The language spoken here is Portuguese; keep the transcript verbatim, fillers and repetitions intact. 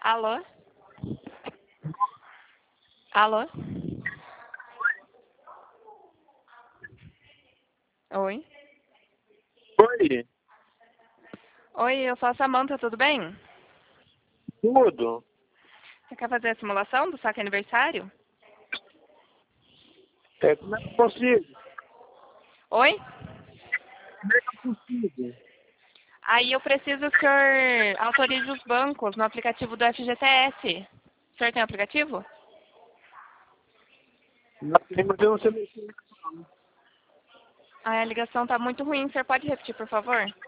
Alô? Alô? Oi? Oi, Oi, eu sou a Samantha, tudo bem? tudo. Você quer fazer a simulação do saque aniversário? É, como é que eu consigo? Oi? Como é que eu consigo? Aí eu preciso que o senhor autorize os bancos no aplicativo do F G T S. O senhor tem aplicativo? Não sei, mas eu não sei mexer. Ah, a ligação tá muito ruim. O senhor pode repetir, por favor?